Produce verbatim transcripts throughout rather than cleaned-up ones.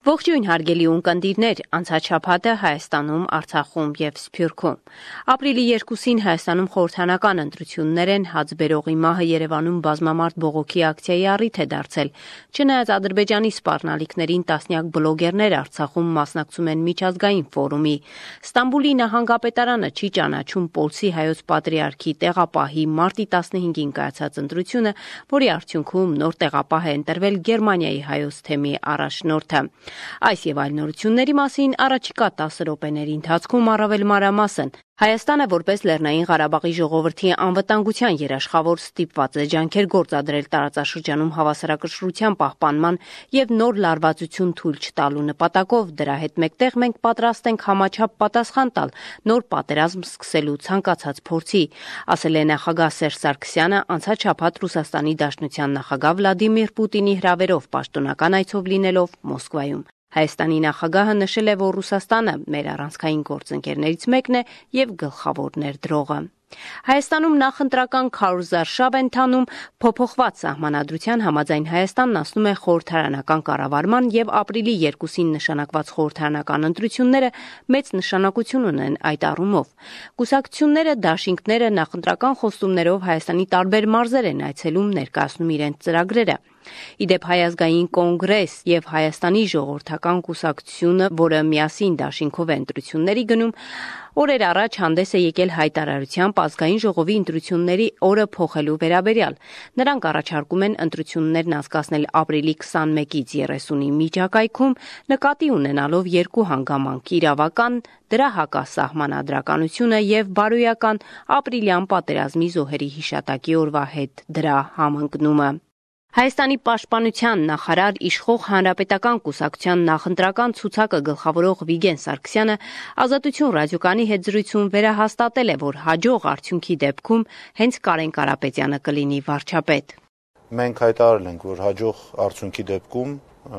Ողջույն հարգելի ունկնդիրներ, անցած շաբաթը Հայաստանում, Արցախում եւ Սփյուռքում։ Ապրիլի երկուսին Հայաստանում խորհրդանական ընտրություններ են, հացբերողի մահը Երևանում բազմամարդ բողոքի ակցիայի առիթ է դարձել։ Չնայած Ադրբեջանի սպառնալիքներին տասնյակ բլոգերներ Արցախում մասնակցում են միջազգային ֆորումի։ Ստամբուլի նահանգապետարանը չի ճանաչում Պոլսի հայոց պատրիարքի տեղապահի մարտի տասնհինգին կայացած ընտրությունը, որի արդյունքում նոր տեղապահ է ընտրվել Գերմանիայի հայոց թեմի առաջնորդը։ Այս եւ այլ նորությունների մասին առաջիկա տասը րոպեների ընթացքում առավել մանրամասն։ Հայաստանը որպես Լեռնային Ղարաբաղի ժողովրդի անվտանգության երաշխավոր ստիպված է ջանքեր գործադրել տարածաշրջանում հավասարակշռության պահպանման եւ նոր լարվածություն թույլ չտալու նպատակով։ Դրա հետ մեկտեղ մենք պատրաստ ենք համաչափ պատասխան տալ նոր պատերազմ սկսելու ցանկացած փորձի, ասել է նախագահ Սերժ Սարգսյանը անցած շաբաթ Ռուսաստանի Դաշնության նախագահ Վլադիմիր Պուտինի հրավերով պաշտոնական այցով լինելով Մոսկվայում։ Հայաստանի նախագահը նշել է, որ Ռուսաստանը մեր առանցքային գործընկերներից մեկն է եւ գլխավոր ներդրողը։ Հայաստանում նախընտրական քարոզարշավ են տանում, փոփոխված սահմանադրության համաձայն Հայաստանն անցնում է խորհրդարանական կառավարման եւ ապրիլի երկուսին նշանակված խորհրդարանական ընտրությունները մեծ նշանակություն ունեն այդ առումով։ Կուսակցությունները, դաշինքները նախընտրական խոստումներով Հայաստանի տարբեր մարզեր են այցելում, ներկայացնում իրենց ծրագրերը։ Իդեպ Հայ ազգային կոնգրես եւ Հայաստանի ժողովրդական կուսակցությունը, որը միասին դաշինքով է ընտրությունների գնում, օրեր առաջ հանդես է եկել հայտարարությամբ ազգային ժողովի ընտրությունների օրը փոխելու վերաբերյալ։ Նրանք առաջարկում են ընտրություններն անցկացնել ապրիլի քսանմեկից երեսունի միջակայքում, նկատի ունենալով երկու հանգամանք՝ իրավական, դրա հակասահմանադրականությունը եւ բարոյական ապրիլյան պատերազմի զոհերի հիշատակի օրվա հետ դրա համընկնումը։ Հայաստանի պաշտպանության նախարար իշխող Հանրապետական կուսակցության նախընտրական ցուցակը գլխավորող Վիգեն Սարգսյանը Ազատություն ռադիոկայանի հետ զրույցում վերահաստատել է, որ հաջող արդյունքի դեպքում հենց Կարեն Կարապետյանը կլինի վարչապետ։ Մենք հայտարարել ենք, որ հաջող արդյունքի դեպքում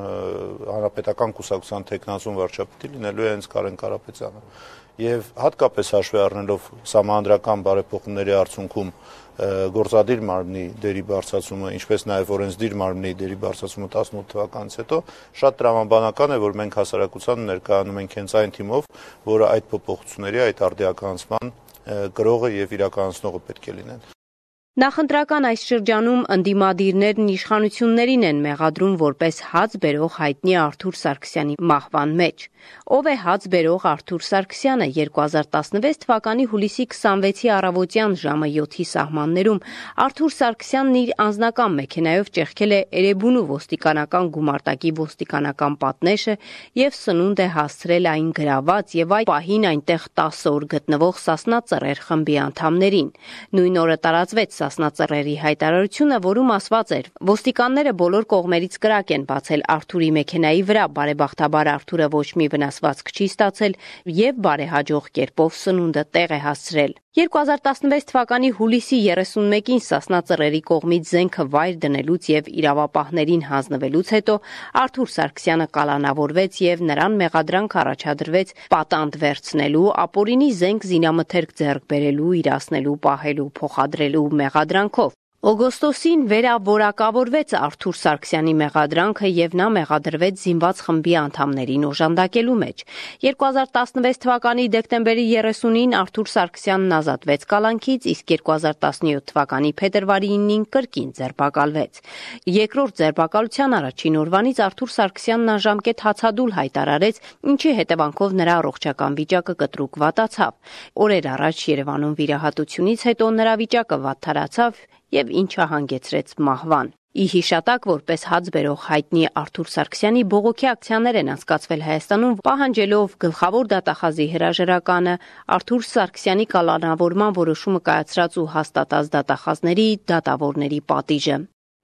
Հանրապետական կուսակցության թեկնածուն վարչապետի լինելու է հենց Կարեն Կարապետյանը։ Եվ հատկապես հաշվի առնելով սահմանադրական բարեփոխումների արդյունքում գործադիր մարմնի դերի բարձրացումը, ինչպես նաև օրենսդիր մարմնի դերի բարձրացումը տասնութ թվականից հետո շատ տրամաբանական է, որ մենք հասարակությանը ներկայանում ենք հենց այն թիմով, որը այդ փոփոխությունների, այդ արդիականացման գրողը եւ իրականացնողը պետք է լինեն։ Նախընտրական այս շրջանում ընդդիմադիրներն իշխանություններին են մեղադրում որպես հաց բերող հայտնի Արթուր Սարգսյանի մահվան մեջ։ Ով է հաց բերող Արթուր Սարգսյանը երկու հազար տասնվեց թվականի հուլիսի քսանվեցի առավոտյան ժամը յոթի սահմաններում Արթուր Սարգսյանն իր անձնական մեքենայով ճեղքել է Էրեբունու ոստիկանական գումարտակի ոստիկանական պատնեշը եւ սնունդ է հասցրել այն գրաված եւ այդ պահին այնտեղ տասը օր գտնվող Սասնա Ծռեր խմբի անդամներին։ Նույն օրը տարածվեց Սասնա Ծռերի հայտարարությունը, որում ասված էր. ոստիկանները բոլոր կողմերից կրակ են բացել Արթուրի մեքենայի վրա, բարեբախտաբար Արթուրը ոչ մի վնասվածք չի ստացել եւ բարեհաջող կերպով սնունդը տեղ է հասցրել։ երկու հազար տասնվեց թվականի հուլիսի երեսունմեկին Սասնա Ծռերի կողմից զենքը վայր դնելուց եւ իրավապահներին հանձնվելուց հետո Արթուր Սարգսյանը կալանավորվեց եւ նրան մեղադրանք առաջադրվեց պատանդ վերցնելու, ապօրինի զենք զինամթերք ձեռք բերելու, իրացնելու, պահելու, փոխադրելու մեղադրանքով։ Օգոստոսին վերավորակավորվեց Արթուր Սարգսյանի մեղադրանքը եւ նա մեղադրվեց զինված խմբի անդամներին օժանդակելու մեջ։ երկու հազար տասնվեց թվականի դեկտեմբերի երեսունին Արթուր Սարգսյանն ազատվեց կալանքից, իսկ երկու հազար տասնյոթ թվականի փետրվարի իննին կրկին ձերբակալվեց։ Երկրորդ ձերբակալության առաջին օրվանից Արթուր Սարգսյանն անժամկետ հացադուլ հայտարարեց, ինչի հետևանքով նրա առողջական վիճակը կտրուկ վատացավ։ Օրեր առաջ Երևանում վիրահատությունից հետո նրա վիճակը վատթարացավ եւ ինչը հանգեցրեց մահվան։ Ի հիշատակ որպես հաց բերող հայտնի Արթուր Սարգսյանի բողոքի ակցիաներ են անցկացվել Հայաստանում, պահանջելով գլխավոր դատախազի հրաժարականը, Արթուր Սարգսյանի կալանավորման որոշումը կայացրած ու հաստատած դատախազների դատավորների պատիժը։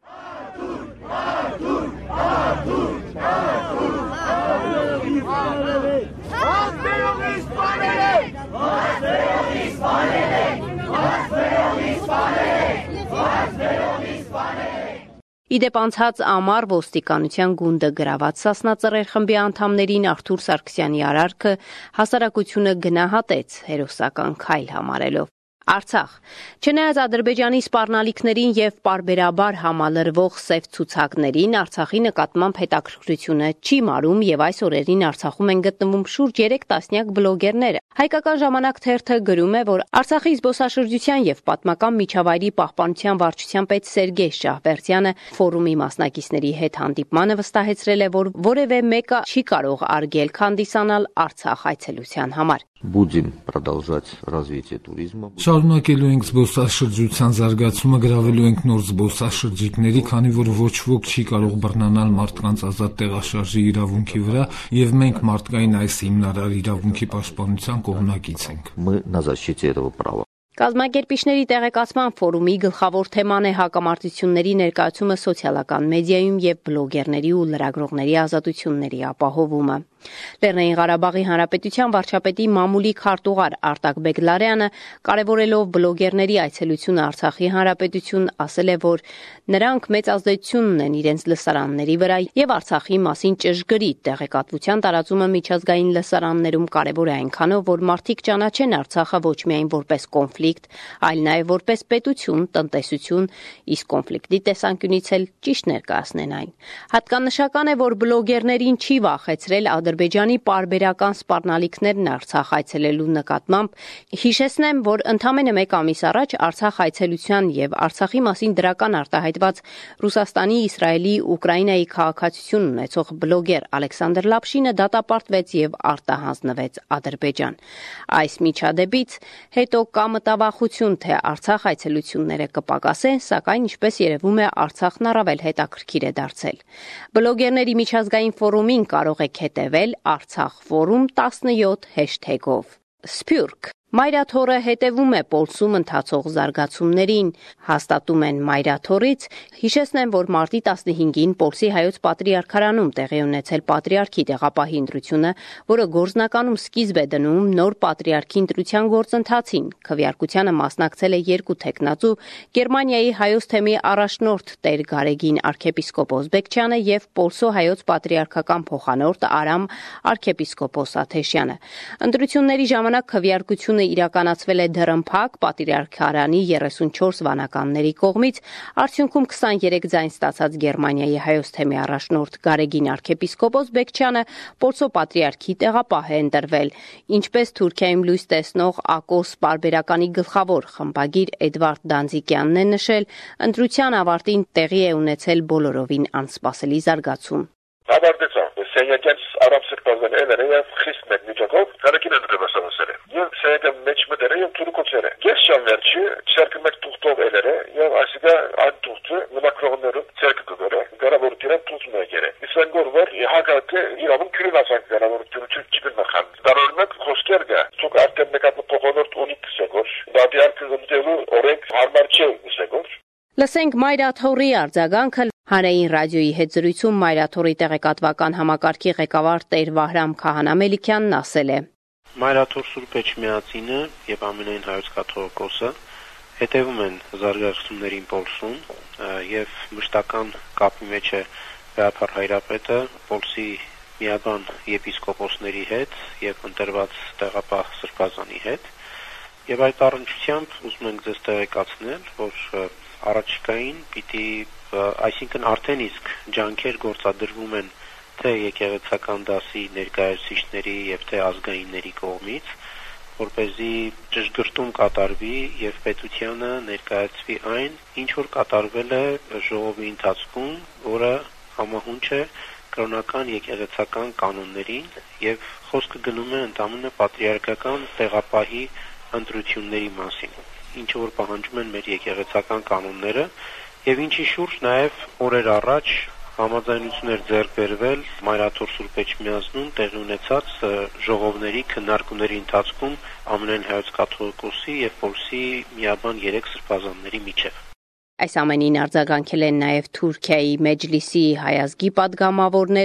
Իդեպ անցած ամառ ոստիկանության գունդը գրաված Սասնա Ծռեր խմբի անդամներին Արթուր Սարգսյանի արարքը հասարակությունը գնահատեց հերոսական քայլ համարելով։ Արցախ։ Չնայած Ադրբեջանի սպառնալիքներին եւ պարբերաբար համալրվող սև ցուցակներին, Արցախի նկատմամբ հետաքրքրությունը չի մարում եւ այս օրերին Արցախում են գտնվում շուրջ երեք տասնյակ բլոգերներ։ Հայկական ժամանակ թերթը գրում է, որ Արցախի զբոսաշրջության եւ պատմական միջավայրի պահպանության վարչության պետ Սերգեյ Շահվերդյանը ֆորումի մասնակիցների հետ հանդիպմանը վստահեցրել է, որ որևէ մեկը չի կարող արգելք հանդիսանալ Արցախ այցելության համար։ Будем продолжать развитие туризма. Շարունակելու ենք զբոսաշրջության զարգացումը, գրավելու ենք նոր զբոսաշրջիկների, քանի որ ոչ ոք չի կարող բռնանալ մարդկանց ազատ տեղաշարժի իրավունքի վրա, եւ մենք մարդկային այս հիմնարար իրավունքի պաշտպանության կողմնակից ենք։ Мы на защите этого права. Կազմակերպիչների տեղեկացման ֆորումի գլխավոր թեման է հակամարտությունների ներկայացումը սոցիալական մեդիայում եւ բլոգերների ու լրագրողների ազատությունների ապահովումը։ Լեռնային Ղարաբաղի Հանրապետության վարչապետի մամուլի քարտուղար Արտակ Բեգլարյանը, կարևորելով բլոգերների այցելությունը Արցախի Հանրապետություն, ասել է, որ նրանք մեծ ազդեցություն ունեն իրենց լսարանների վրա եւ Արցախի մասին ճշգրիտ տեղեկատվության տարածումը միջազգային լսարաններում կարևոր է այնքանով, որ մարդիկ ճանաչեն Արցախը ոչ միայն որպես կոնֆլիկտ, այլ նաև որպես պետություն, տնտեսություն, իսկ կոնֆլիկտի տեսանկյունից էլ ճիշտ ներկայացնեն այն։ Հատկանշական է, որ բլոգերներին չի վախեցրել Ադրբեջանի պարբերական սպառնալիքներն Արցախ այցելելու նկատմամբ։ Հիշեցնեմ, որ ընդամենը մեկ ամիս առաջ Արցախ այցելության եւ Արցախի մասին դրական արտահայտված Ռուսաստանի, Իսրայելի, Ուկրաինայի քաղաքացիություն ունեցող բլոգեր Ալեքսանդր Լապշինը դատապարտվեց եւ արտահանձնվեց Ադրբեջան։ Այս միջադեպից հետո կա մտավախություն, թե Արցախ այցելությունները կպակասեն, սակայն ինչպես երևում է, Արցախն առավել հետաքրքիր է դարձել։ Բլոգերների միջազգային ֆորումին կարող եք հետևել Արցախ ֆորում տասնյոթ հեշթեգով։ Սփյուռք Մայրաթորը հետևում է Պոլսում ընթացող զարգացումներին, հաստատում են Մայրաթորից։ Հիշեցնեմ, որ մարտի տասնհինգին Պոլսի հայոց պատրիարքարանում տեղի ունեցել պատրիարքի տեղապահի ընտրությունը, որը գործնականում սկիզբ է դնում նոր պատրիարքի ընտրության գործընթացին։ Քվեարկությանը մասնակցել է երկու թեկնածու՝ Գերմանիայի հայոց թեմի առաջնորդ Տեր Գարեգին arczepiskopos Բեկչյանը եւ Պոլսո հայոց պատրիարքական փոխանորդ Արամ arczepiskopos Աթեշյանը։ Ընտրությունների ժամանակ քվեարկությունը իրականացվել է դռնփակ պատրիարքարանի երեսունչորս վանականների կողմից, արդյունքում քսաներեք ձայն ստացած Գերմանիայի հայոց թեմի առաջնորդ Գարեգին arczepiskopos Բեկչյանը Պոլսո պատրիարքի տեղապահ է ընտրվել, ինչպես Թուրքիայում լույս տեսնող Ակոս պարբերականի գլխավոր խմբագիր Էդվարդ Դանձիկյանն է նշել, ընտրության ավարտին տեղի է ունեցել բոլորովին անսպասելի զարգացում։ Ավարտեցավ սենյակից արաբ սրբազանները եւ խիստ մեծ միջակայքով կարեկին ընդրվասանոսերը եւ սենյակը մեջ մտերը եւ թուրքոցերը ես շամերչի չերքը մեկ թուղթով էլերը եւ այսիկա այդ թուղթը մնակրողները ցերկ կգորը գարավորությունը թուղթն է գերը իսանգոր որ հակակը իրավուն քրինասան գարավորությունը չկնախան դարորմեկ խոսքեր գա ցուկ արդեն մեկատ փոխոնորդ ունի կսեգոր դադիարքը զմտելու օրենք հարմար չէ կսեգոր Լսենք Մայրաթորի արձագանքը։ Հանրային ռադիոյի հետ զրույցում Մայրաթորի տեղեկատվական համակարգի ղեկավար Տեր Վահրամ Քահանամելիքյանն ասել է. Մայրաթոր Սուրբ Էջմիածինը եւ ամենայն հայոց կաթողիկոսը հետևում են զարգացումներին Պոլսում եւ մշտական կապի մեջ է Վեհապար Հայրապետը Պոլսի միաբան եպիսկոպոսների հետ եւ ընտրված տեղապահ սրբազանի հետ եւ այդ առնչությամբ ուզում ենք ձեզ տեղեկացնել, որ առաջիկային պիտի այսինքն արդեն իսկ ջանքեր գործադրվում են թե եկեղեցական դասի ներկայացուցիչների եւ թե ազգայինների կողմից, որպեսզի ճշգրտում կատարվի եւ պետությանը ներկայացվի այն, ինչ որ կատարվել է ժողովի ընթացքում, որը համահունչ է կրոնական եկեղեցական կանոններին եւ խոսքը գնում է ընդամենը պատրիարքական տեղապահի ընտրությունների մասին, ինչ որ պահանջում են մեր եկեղեցական կանոնները եւ ինչի շուրջ նաեւ օրեր առաջ համաձայնություններ ձեռք բերվել Մայրաթոր Սուրբ Էջմիածնում տեղի ունեցած ժողովների քննարկումների ընթացքում ամենայն հայոց կաթողիկոսի եւ Պոլսի միաբան երեք սրբազանների միջեւ։ Այս ամենին արձագանքել են նաև Թուրքիայի Մեջլիսի հայազգի պատգամավորները,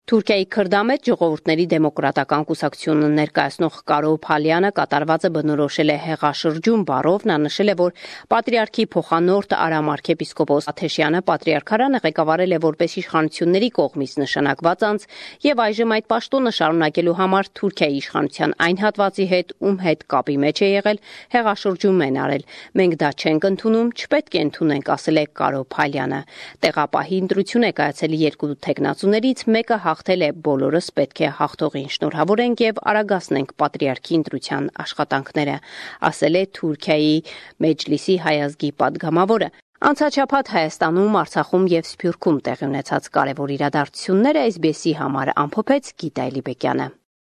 Թուրքիայի քրդամետ ժողովուրդների դեմոկրատական կուսակցությունը ներկայացնող Կարո Փալյանը կատարվածը բնորոշել է հեղաշրջում բառով, նա նշել է, որ պատրիարքի փոխանորդ Արամ arczepiskopos Աթեշյանը պատրիարքարանը ղեկավարել է որպես իշխանությունների կողմից նշանակված անձ եւ այժմ այդ պաշտոնը շարունակելու համար Թուրքիայի իշխանության այն հատվածի հետ, ում հետ կապի մեջ է եղել, հեղաշրջում են արել։ Մենք դա չենք ընդունում, չպետք է ընդունենք, ասել է Կարո Փալյանը։ Տեղապահի ընտրություն է կայացել երկու թեկնածուներից, մեկը հաղթել է, բոլորս պետք է հաղթողին շնորհավորենք եւ արագացնենք պատրիարքի ընտրության աշխատանքները, ասել է Թուրքիայի Մեջլիսի հայազգի падգամավորը։ Անցաչափած Հայաստանում, Արցախում եւ Սփյուռքում տեղի ունեցած կարևոր իրադարձությունները էս բի էսի համար ամփոփեց Գիտա Էլիբեկյանը։